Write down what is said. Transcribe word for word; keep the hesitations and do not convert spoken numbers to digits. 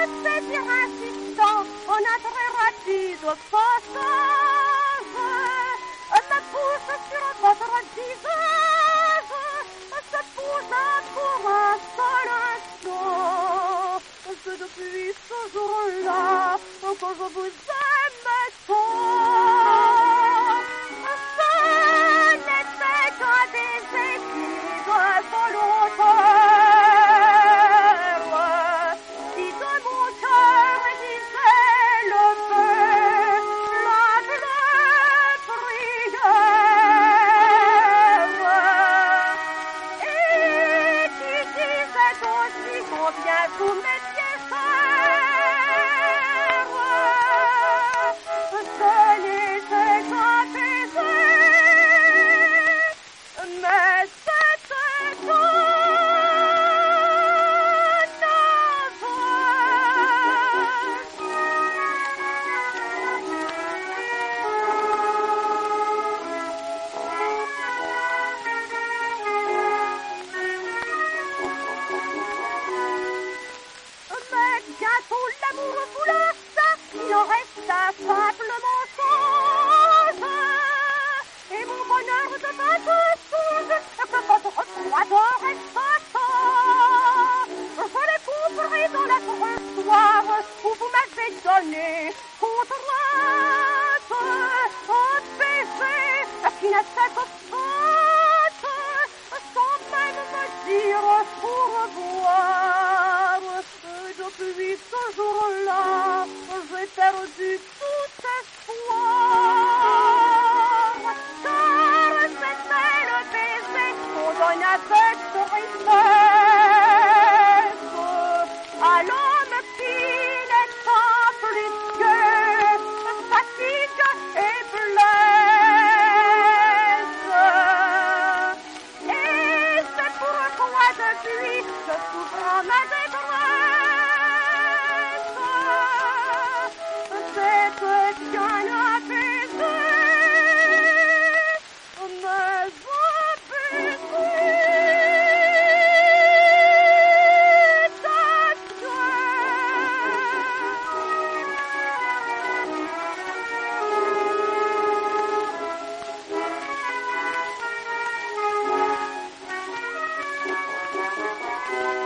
saisir insistant en un très rapide passage, me pousse sur votre visage, se pose pour un seul instant. C'est depuis ce jour-là que je vous aime tant. Ce n'était qu'un déséquilibre volontaire qui de mon cœur disait le feu, la pleine prière, et qui disait aussi combien vous m'étiez cher. Ce n'était qu'un baiser, mais c'était bientôt l'amour vous lâcha, il en resta simplement chose, et mon bonheur devint de chose que votre froideur resta tant. Je l'ai compris dans la soir où vous m'avez donné contrainte un baiser qui n'a fait que faute, sans même me dire au revoir. Depuis ce jour-là, j'ai perdu tout espoir, car c'était le baiser qu'on donne avec tristesse à l'homme qui n'est pas plus que fatigue et blesse. Et c'est pourquoi depuis je souffre en ma détresse. Thank you.